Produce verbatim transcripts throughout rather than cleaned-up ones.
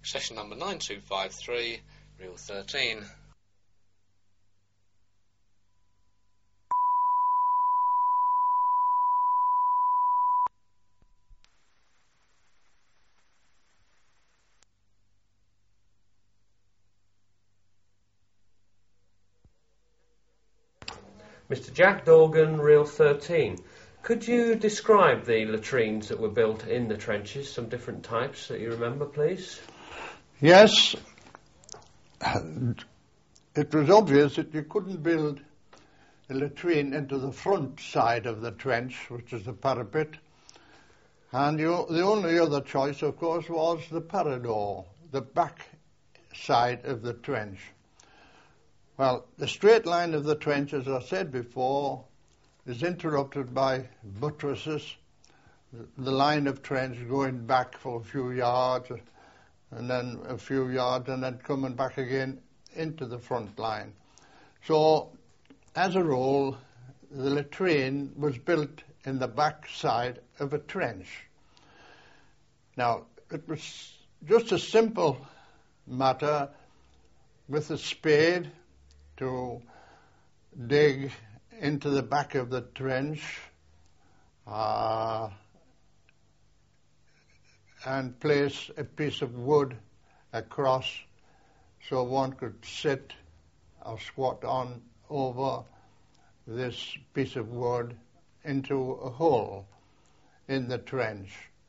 Session number nine two five three, reel thirteen. Mister Jack Dorgan, reel thirteen. Could you describe the latrines that were built in the trenches, some different types that you remember, please? Yes. It was obvious that you couldn't build a latrine into the front side of the trench, which is the parapet. And you, the only other choice, of course, was the parador, the back side of the trench. Well, the straight line of the trench, as I said before, is interrupted by buttresses, the line of trench going back for a few yards, and then a few yards, and then coming back again into the front line. So, as a rule, the latrine was built in the back side of a trench. Now, it was just a simple matter with a spade to dig into the back of the trench uh, and place a piece of wood across so one could sit or squat on over this piece of wood into a hole in the trench.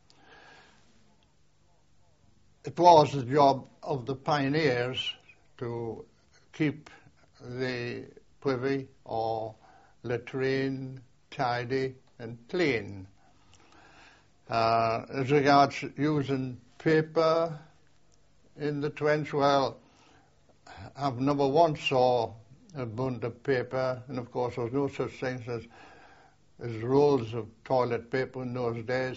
It was the job of the pioneers to keep the privy or latrine tidy and clean. Uh, as regards using paper in the trench, well, I've never once saw a bund of paper, and of course there was no such things as, as rolls of toilet paper in those days,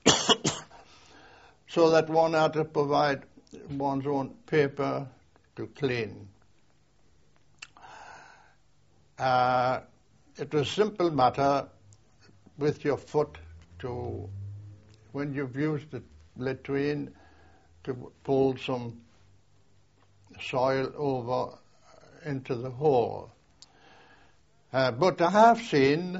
so that one had to provide one's own paper to clean. Uh, it was a simple matter with your foot to, when you've used the latrine, to pull some soil over into the hole. Uh, but I have seen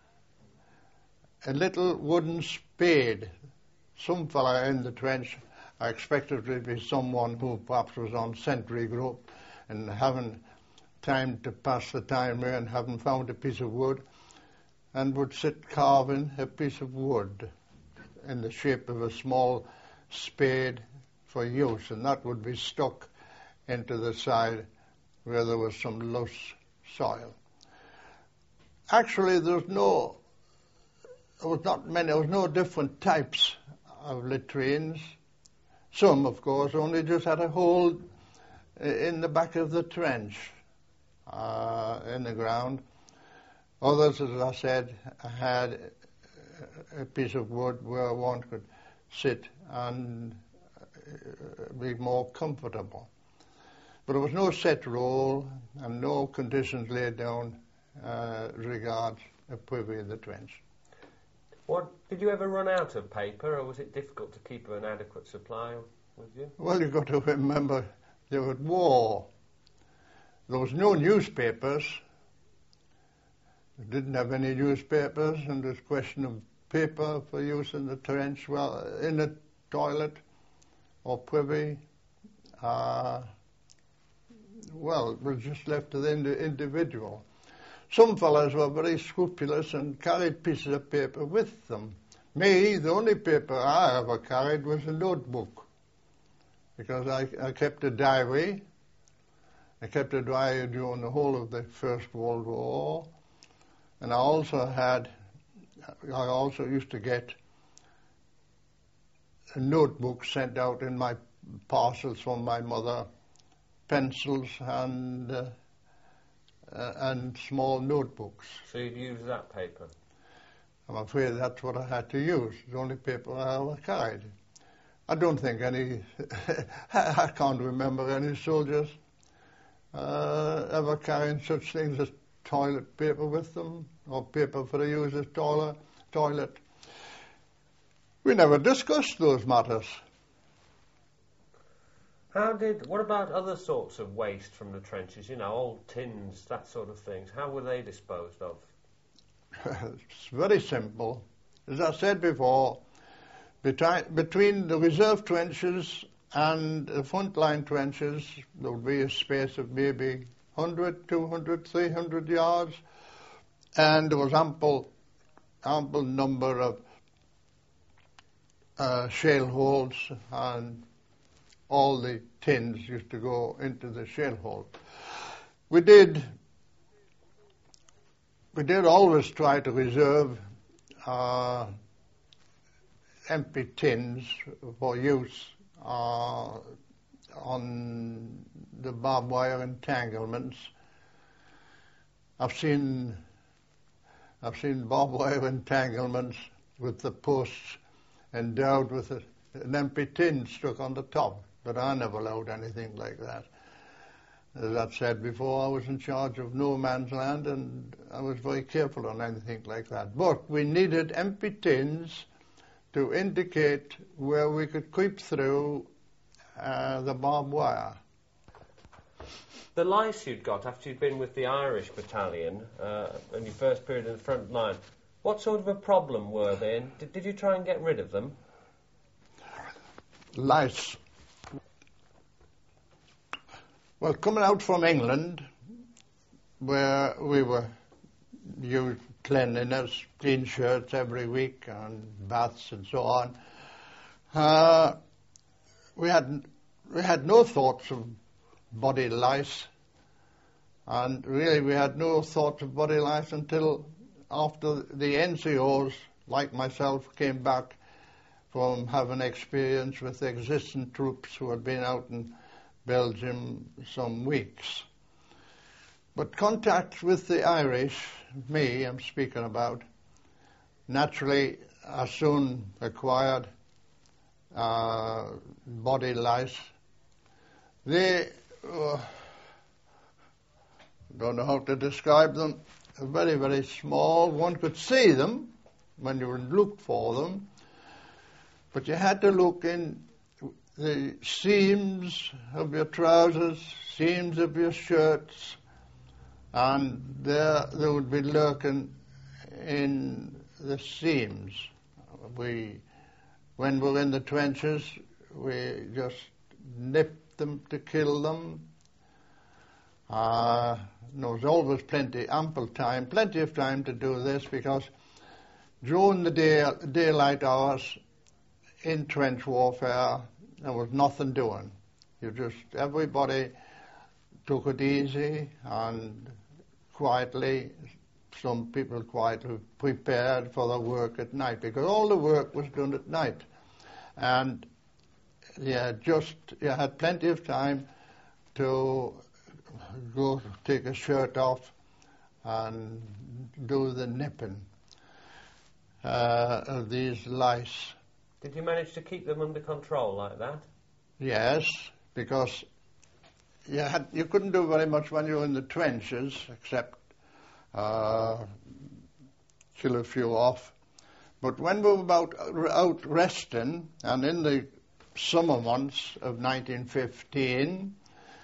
a little wooden spade. Some fella in the trench, I expected it to be someone who perhaps was on sentry group and having time to pass the time there and having found a piece of wood, and would sit carving a piece of wood in the shape of a small spade for use, and that would be stuck into the side where there was some loose soil. Actually, there was no, there was not many, there was no different types of latrines. Some, of course, only just had a hole in the back of the trench, uh, in the ground. Others, as I said, had a piece of wood where one could sit and be more comfortable. But there was no set rule and no conditions laid down uh, regards a privy in the trench. What, did you ever run out of paper, or was it difficult to keep an adequate supply with you? Well, you've got to remember, there was war. There was no newspapers. We didn't have any newspapers, and there's a question of paper for use in the trench, well, in the toilet or privy. Uh, well, it was just left to the ind- individual. Some fellows were very scrupulous and carried pieces of paper with them. Me, the only paper I ever carried was a notebook, because I, I kept a diary. I kept a diary during the whole of the First World War, and I also had, I also used to get a notebook sent out in my parcels from my mother, pencils and uh, uh, and small notebooks. So you'd use that paper? I'm afraid that's what I had to use, the only paper I ever carried. I don't think any, I can't remember any soldiers uh, ever carrying such things as toilet paper with them, or paper for the use as toilet. toilet. We never discussed those matters. How did, what about other sorts of waste from the trenches, you know, old tins, that sort of things? How were they disposed of? It's very simple. As I said before, between, between the reserve trenches and the front line trenches, there would be a space of maybe one hundred, two hundred, three hundred yards, and there was ample, ample number of uh, shale holes, and all the tins used to go into the shale hole. We did, we did always try to reserve uh, empty tins for use uh, on the barbed wire entanglements. I've seen, I've seen barbed wire entanglements with the posts endowed with a, an empty tin stuck on the top. But I never allowed anything like that. As I've said before, I was in charge of no man's land, and I was very careful on anything like that. But we needed empty tins to indicate where we could creep through uh, the barbed wire. The lice you'd got after you'd been with the Irish battalion uh, in your first period in the front line, what sort of a problem were they, and did, did you try and get rid of them? Lice. Well, coming out from England, where we were used cleanliness, clean shirts every week, and baths and so on, uh, we had we had no thoughts of body lice, and really we had no thoughts of body lice until after the N C Os, like myself, came back from having experience with the existing troops who had been out in Belgium some weeks. But contact with the Irish, me I'm speaking about, naturally I soon acquired uh, body lice. They, uh, don't know how to describe them, very, very small. One could see them when you would look for them, but you had to look in the seams of your trousers, seams of your shirts, and there they would be lurking in the seams. We, when we were in the trenches, we just nipped them to kill them. Uh, there was always plenty, ample time, plenty of time to do this, because during the day, daylight hours in trench warfare, there was nothing doing. You just, everybody took it easy and quietly, some people quietly prepared for the work at night, because all the work was done at night. And yeah, just, you had plenty of time to go take a shirt off and do the nipping uh, of these lice. Did you manage to keep them under control like that? Yes, because you had you couldn't do very much when you were in the trenches, except uh, kill a few off. But when we were about out resting, and in the summer months of nineteen fifteen,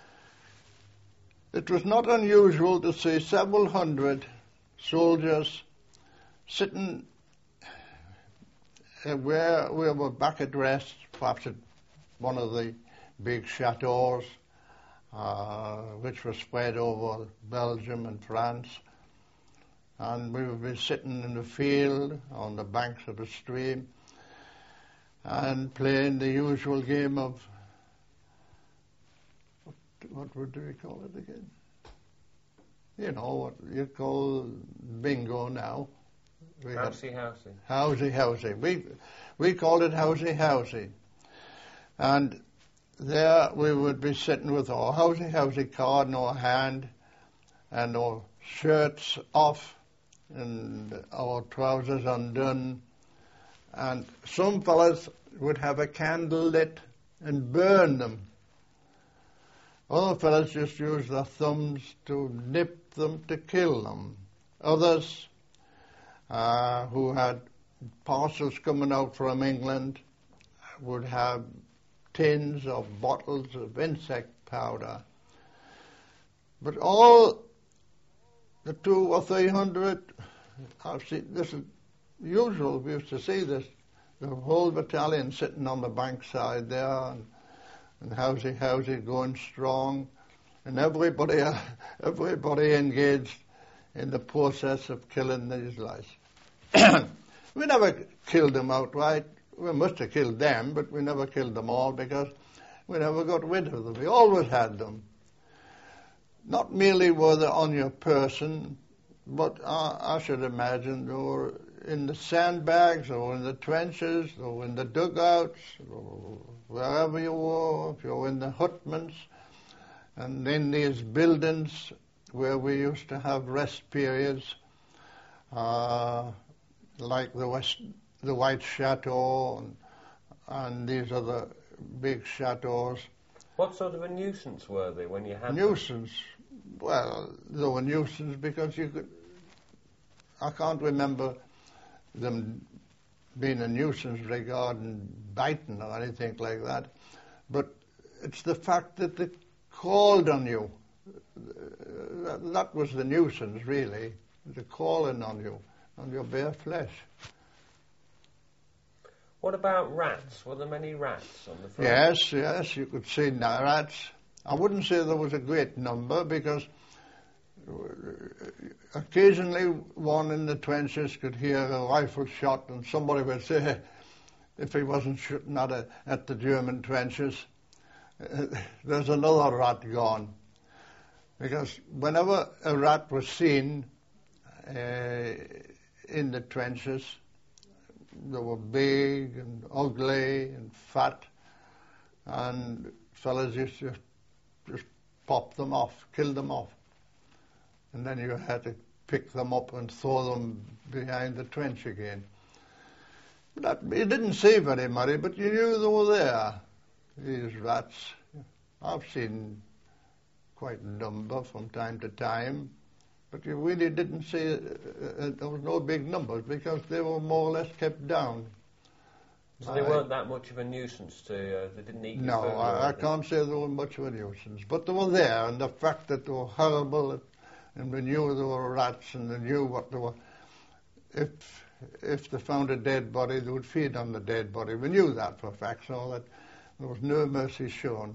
it was not unusual to see several hundred soldiers sitting uh, where we were back at rest, perhaps at one of the big chateaux, uh, which were spread over Belgium and France. And we would be sitting in the field on the banks of a stream and playing the usual game of, what would we call it again? You know, what you call bingo now. We Housey, housey. Housey, housey. We, we called it housey, housey. And there we would be sitting with our housey, housey card in our hand and our shirts off and our trousers undone. And some fellas would have a candle lit and burn them. Other fellas just use their thumbs to nip them to kill them. Others uh, who had parcels coming out from England would have tins or bottles of insect powder. But all the two or three hundred, I've seen, this is usual, we used to see this, the whole battalion sitting on the bankside there, and, and housey housey going strong, and everybody, everybody engaged in the process of killing these lice. We never killed them outright. We must have killed them, but we never killed them all because we never got rid of them. We always had them. Not merely were they on your person, but I, I should imagine they were in the sandbags or in the trenches or in the dugouts or wherever you were, if you were in the hutments and in these buildings where we used to have rest periods, uh, like the West, the White Chateau and, and these other big chateaus. What sort of a nuisance were they when you had Nuisance? Them? Well, they were nuisance because you could... I can't remember them being a nuisance regarding biting or anything like that, but it's the fact that they called on you. That was the nuisance, really, the calling on you, on your bare flesh. What about rats? Were there many rats on the front? Yes, yes, you could see rats. I wouldn't say there was a great number because occasionally one in the trenches could hear a rifle shot and somebody would say, if he wasn't shooting at, a, at the German trenches, uh, there's another rat gone. Because whenever a rat was seen uh, in the trenches, they were big and ugly and fat, and fellas used to just pop them off, kill them off. And then you had to pick them up and throw them behind the trench again. That, you didn't see very many, but you knew they were there, these rats. I've seen quite a number from time to time, but you really didn't see, uh, uh, there was no big numbers because they were more or less kept down. So they weren't that much of a nuisance to, uh, they didn't eat your No, food? I, I can't say they were much of a nuisance, but they were there, and the fact that they were horrible, and we knew they were rats, and they knew what they were. If if they found a dead body, they would feed on the dead body. We knew that for a fact, so that there was no mercy shown.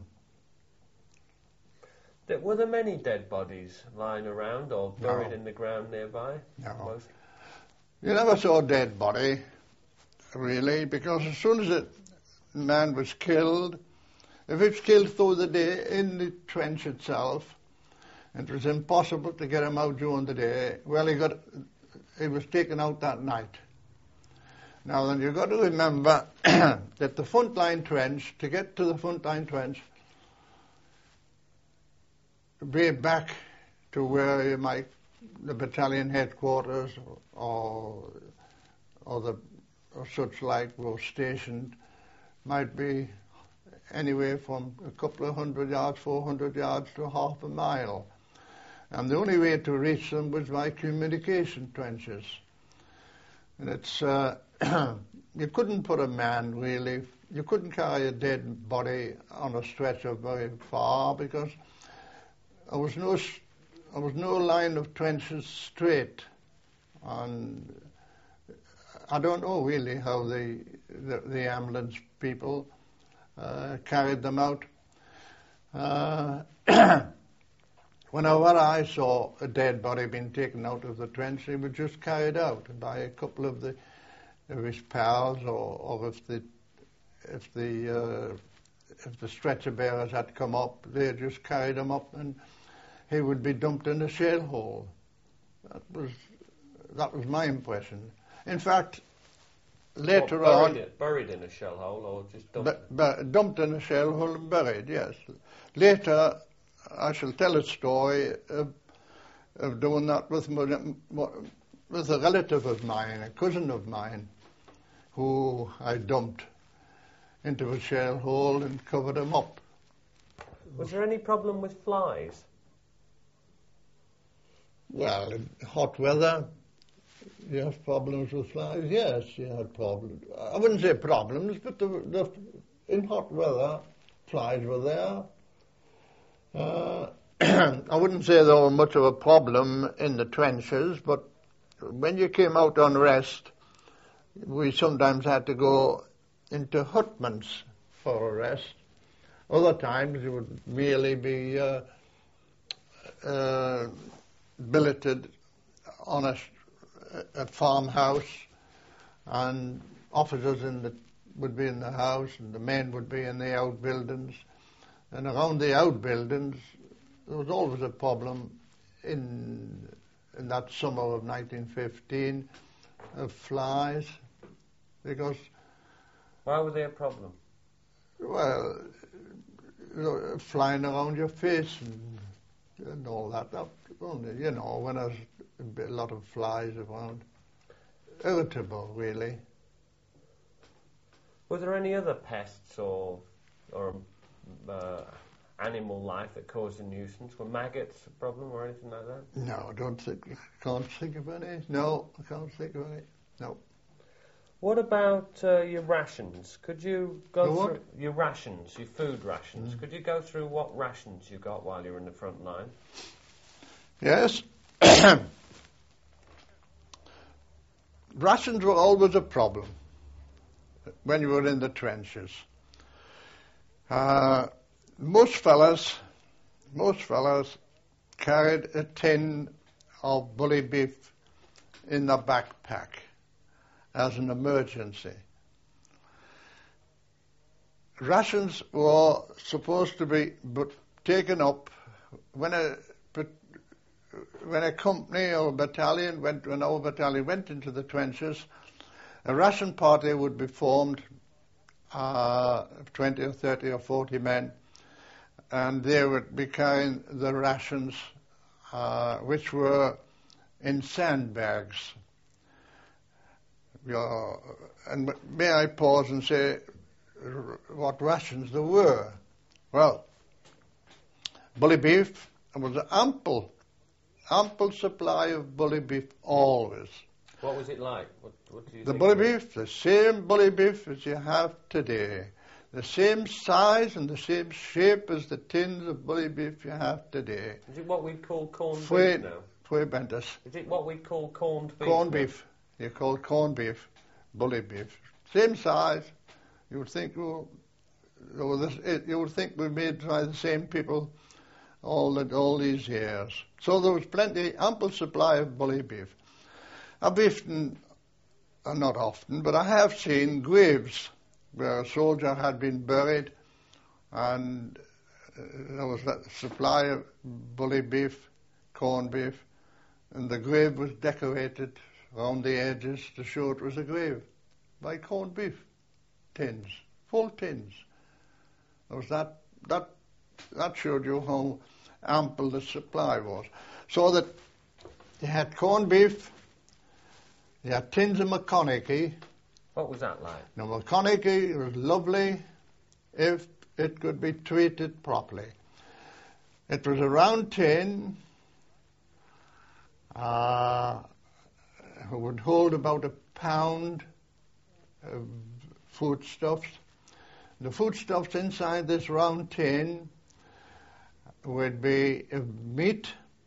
Were there many dead bodies lying around or buried No. in the ground nearby? No. Most? You never saw a dead body, really, because as soon as a man was killed, if he was killed through the day in the trench itself, it was impossible to get him out during the day. Well, he got, he was taken out that night. Now then, you've got to remember that the front line trench, to get to the front line trench, be back to where you might, the battalion headquarters or or the or such like were stationed, might be anywhere from a couple of hundred yards, four hundred yards to half a mile. And the only way to reach them was by communication trenches. And it's, uh, you couldn't put a man really, you couldn't carry a dead body on a stretcher very far because there was no, there was no line of trenches straight. And I don't know really how the, the, the ambulance people uh, carried them out. Uh, Whenever I saw a dead body being taken out of the trench, it was just carried out by a couple of the of his pals, or, or if the if the uh, if the stretcher bearers had come up, they just carried him up, and he would be dumped in a shell hole. That was that was my impression. In fact, later what, buried on, it, buried in a shell hole, or just dumped? bu- bu- dumped in a shell hole and buried. Yes. Later, I shall tell a story of, of doing that with, with a relative of mine, a cousin of mine, who I dumped into a shell hole and covered him up. Was there any problem with flies? Well, in hot weather, you have problems with flies. Yes, you had problems. I wouldn't say problems, but the, the, in hot weather, flies were there. Uh, I wouldn't say they were much of a problem in the trenches, but when you came out on rest, we sometimes had to go into hutments for a rest. Other times you would merely be uh, uh, billeted on a, a farmhouse, and officers in the, would be in the house and the men would be in the outbuildings. And around the outbuildings, there was always a problem in, in that summer of nineteen fifteen of flies, because... Why were they a problem? Well, you know, flying around your face and, and all that. that only, you know, when there's a lot of flies around. Irritable, really. Were there any other pests or or uh, animal life that caused a nuisance? Were maggots a problem or anything like that? No, I don't think, can't think of any. No, I can't think of any. No. What about uh, your rations? Could you go The through what? your rations, your food rations? Mm. Could you go through what rations you got while you were in the front line? Yes. Rations were always a problem when you were in the trenches. Uh, most fellas, most fellas carried a tin of bully beef in their backpack as an emergency. Rations were supposed to be but taken up when a when a company or a battalion went, when our battalion went into the trenches. A ration party would be formed, uh, twenty or thirty or forty men, and they would be carrying the rations, uh, which were in sandbags. Uh, and may I pause and say r- what rations there were? Well, bully beef, there was ample, ample supply of bully beef always. What was it like? What, what do you The think bully of it? beef, the same bully beef as you have today. The same size and the same shape as the tins of bully beef you have today. Is it what we call corned Fue, beef now? fue bentas. Is it what we call corned beef? Corned now? beef. You call corned beef, bully beef. Same size. You would think, well, oh, this, it, you would think we made by the same people all that all these years. So there was plenty, ample supply of bully beef. I've often, uh, not often, but I have seen graves where a soldier had been buried and uh, there was that supply of bully beef, corned beef, and the grave was decorated around the edges to show it was a grave by corned beef tins, full tins. There was that, that, that showed you how ample the supply was. So that you had corned beef, you had tins of McConaughey. What was that like? Now, McConaughey was lovely if it could be treated properly. It was a round tin, uh, it would hold about a pound of foodstuffs. The foodstuffs inside this round tin would be uh, meat,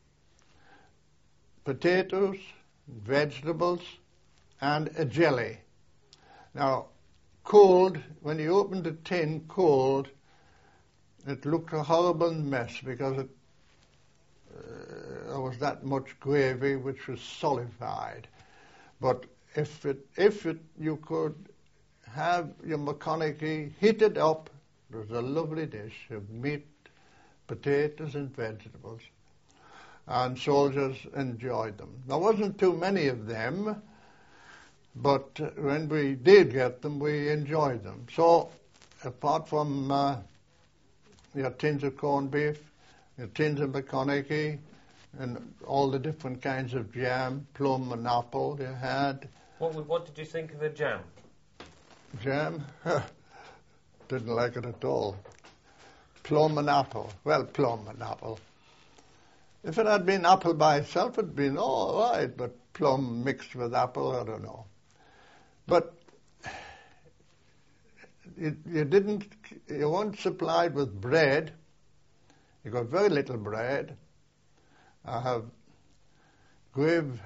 potatoes, vegetables, and a jelly. Now, cold, when you opened the tin cold, it looked a horrible mess because it, uh, there was that much gravy which was solidified. But if it, if it, you could have your McConaughey heated up, it was a lovely dish of meat, potatoes, and vegetables. And soldiers enjoyed them. There wasn't too many of them, but when we did get them, we enjoyed them. So, apart from uh, your tins of corned beef, your tins of McConaughey, and all the different kinds of jam, plum and apple you had. What, w- what did you think of the jam? Jam? Didn't like it at all. Plum and apple. Well, plum and apple. If it had been apple by itself, it'd been all right, but plum mixed with apple, I don't know. But you, you didn't, you weren't supplied with bread. You got very little bread. I have grave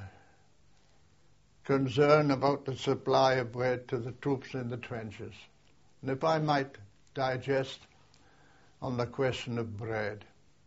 concern about the supply of bread to the troops in the trenches. And if I might digest on the question of bread.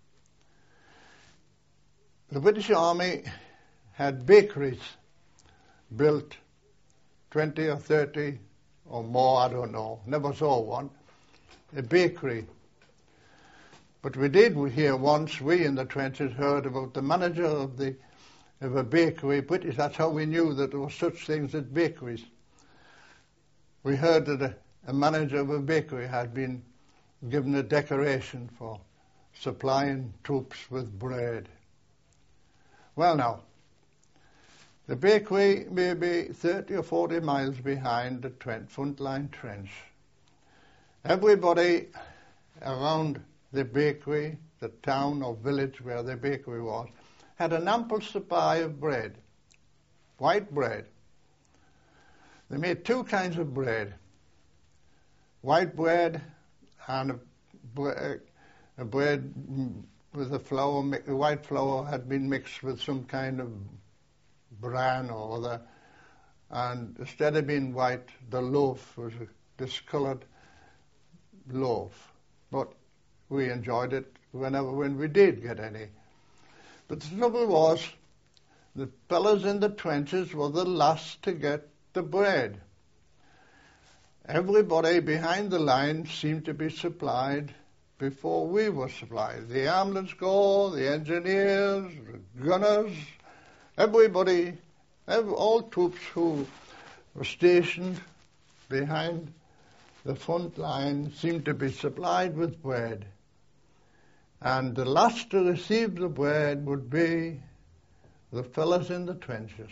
The British Army had bakeries built, twenty or thirty or more, I don't know, never saw one, a bakery. But we did hear once, we in the trenches heard about the manager of the of a bakery, British, that's how we knew that there were such things as bakeries. We heard that a, a manager of a bakery had been given a decoration for supplying troops with bread. Well now, the bakery may be thirty or forty miles behind the Trent, front line trench. Everybody around the bakery, the town or village where the bakery was, had an ample supply of bread, white bread. They made two kinds of bread, white bread and a, bre- a bread with a flour, the white flour had been mixed with some kind of bran or other, and instead of being white, the loaf was a discolored loaf. But we enjoyed it whenever, when we did get any. But the trouble was, the fellows in the trenches were the last to get the bread. Everybody behind the line seemed to be supplied before we were supplied. The ambulance corps, the engineers, the gunners, everybody, every, all troops who were stationed behind the front line seemed to be supplied with bread. And the last to receive the bread would be the fellows in the trenches.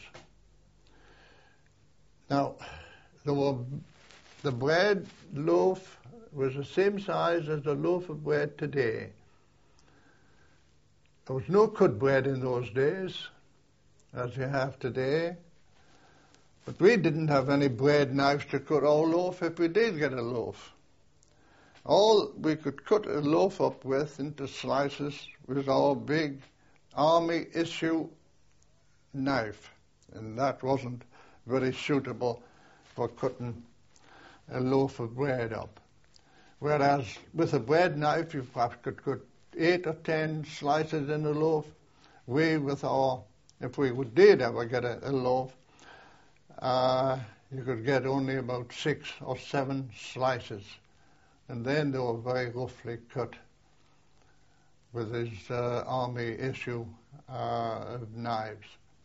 Now, there were, the bread loaf was the same size as the loaf of bread today. There was no cut bread in those days, as you have today. But we didn't have any bread knives to cut our loaf if we did get a loaf. All we could cut a loaf up with into slices was our big army issue knife, and that wasn't very suitable for cutting a loaf of bread up. Whereas with a bread knife you perhaps could cut eight or ten slices in a loaf. We with our, if we did ever get a, a loaf, uh, you could get only about six or seven slices. And then they were very roughly cut with his uh, army issue uh, of knives.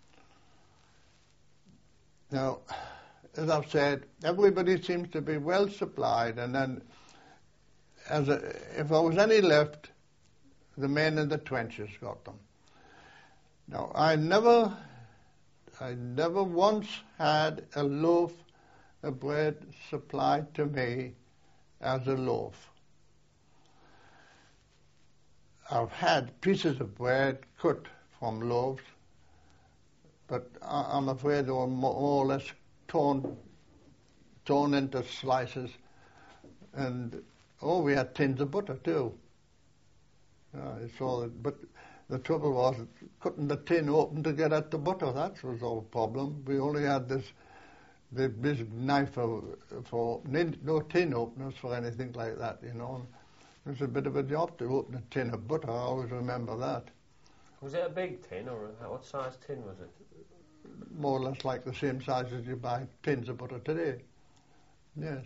Now, as I've said, everybody seems to be well supplied, and then as a, if there was any left, the men in the trenches got them. Now, I never, I never once had a loaf of bread supplied to me as a loaf. I've had pieces of bread cut from loaves, but I'm afraid they were more or less torn, torn into slices. And oh, we had tins of butter too. Yeah, it's all, but the trouble was cutting the tin open to get at the butter. That was our problem. We only had this the big knife for, for no tin openers for anything like that, you know. It was a bit of a job to open a tin of butter. I always remember that. Was it a big tin, or a, what size tin was it? More or less like the same size as you buy tins of butter today. Yes.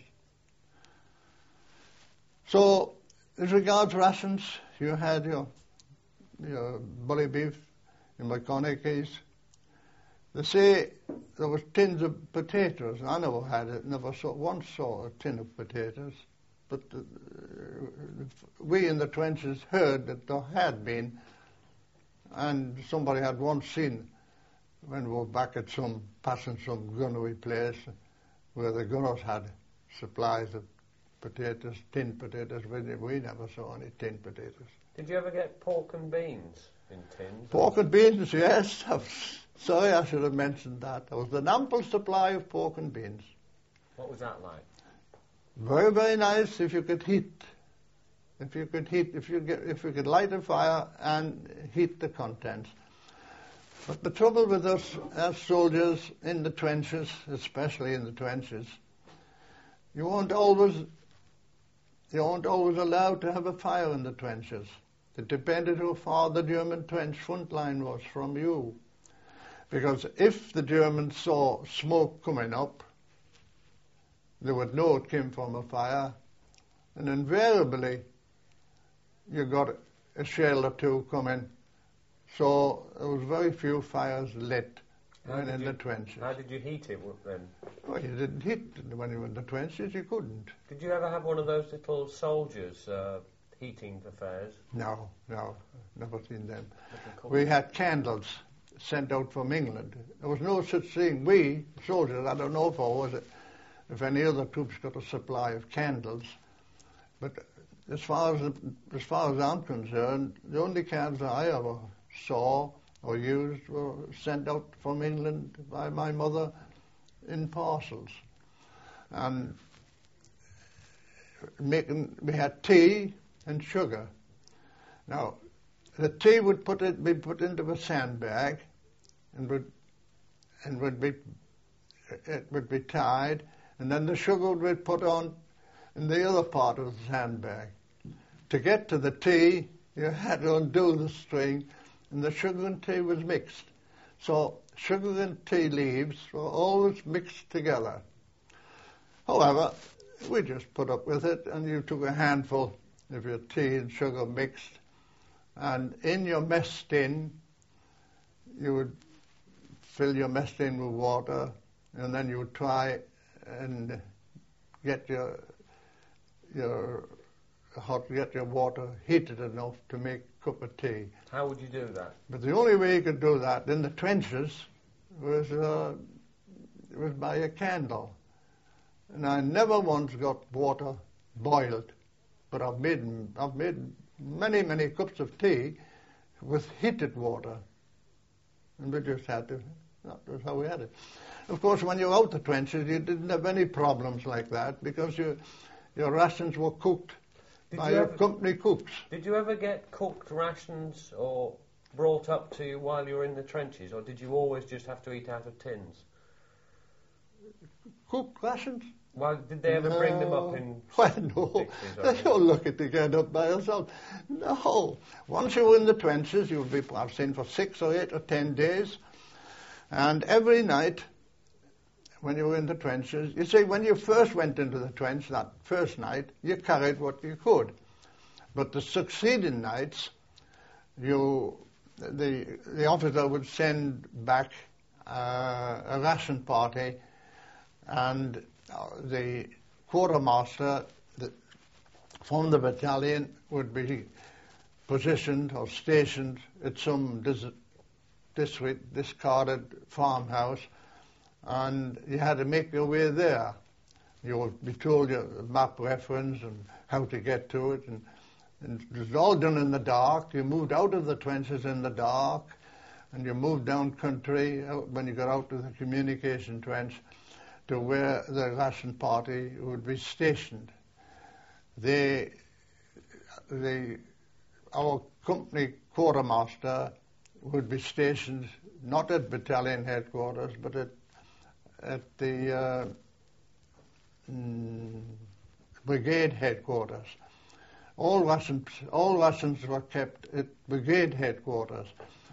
So, as regards rations, you had your your bully beef, your McConaughey's. They say there was tins of potatoes. I never had it, never saw, once saw a tin of potatoes. But uh, we in the trenches heard that there had been, and somebody had once seen when we were back at some, passing some gunnery place where the gunners had supplies of potatoes, tin potatoes. We, we never saw any tin potatoes. Did you ever get pork and beans in tins? Pork and beans, yes. Sorry, I should have mentioned that. There was an ample supply of pork and beans. What was that like? Very, very nice if you could heat. If you could heat, if you get, if you could light a fire and heat the contents. But the trouble with us as soldiers in the trenches, especially in the trenches, you weren't always, you weren't always allowed to have a fire in the trenches. It depended how far the German trench front line was from you. Because if the Germans saw smoke coming up, they would know it came from a fire, and invariably you got a shell or two coming. So there was very few fires lit when in you, the trenches. How did you heat it then? Well, you didn't heat it when you were in the trenches, you couldn't. Did you ever have one of those little soldiers uh, heating affairs? No, no, never seen them. We had candles sent out from England. There was no such thing. We, soldiers, I don't know if, was it, if any other troops got a supply of candles, but as far as, as far as I'm concerned, the only candles I ever saw or used were sent out from England by my mother in parcels. And making, we had tea and sugar. Now, the tea would put it, be put into a sandbag and would, and would be, it would be tied, and then the sugar would be put on in the other part of the sandbag. To get to the tea, you had to undo the string, and the sugar and tea was mixed. So sugar and tea leaves were always mixed together. However, we just put up with it, and you took a handful of your tea and sugar mixed, and in your mess tin, you would fill your mess tin with water, and then you would try and get your your hot, get your water heated enough to make a cup of tea. How would you do that? But the only way you could do that in the trenches was uh, was by a candle. And I never once got water boiled, but I've made I've made many many cups of tea with heated water, and we just had to. That was how we had it. Of course, when you're out the trenches, you didn't have any problems like that because you, your rations were cooked Did by you your ever, company cooks. Did you ever get cooked rations or brought up to you while you were in the trenches, or did you always just have to eat out of tins? Cooked rations? Well, did they ever no. bring them up in Well, no. They don't look at to get up by yourself. No. Once you were in the trenches, you would be perhaps in for six or eight or ten days. And every night, when you were in the trenches, you see, when you first went into the trench, that first night, you carried what you could. But the succeeding nights, you, the, the officer would send back uh, a ration party, and uh, the quartermaster the, from the battalion would be positioned or stationed at some dis- dis- discarded farmhouse, and you had to make your way there. You would be told your map reference and how to get to it, and, and it was all done in the dark. You moved out of the trenches in the dark, and you moved down country out, when you got out to the communication trench to where the ration party would be stationed. They, the, our company quartermaster would be stationed not at battalion headquarters, but at at the uh, mm, brigade headquarters. All rations, all rations were kept at brigade headquarters,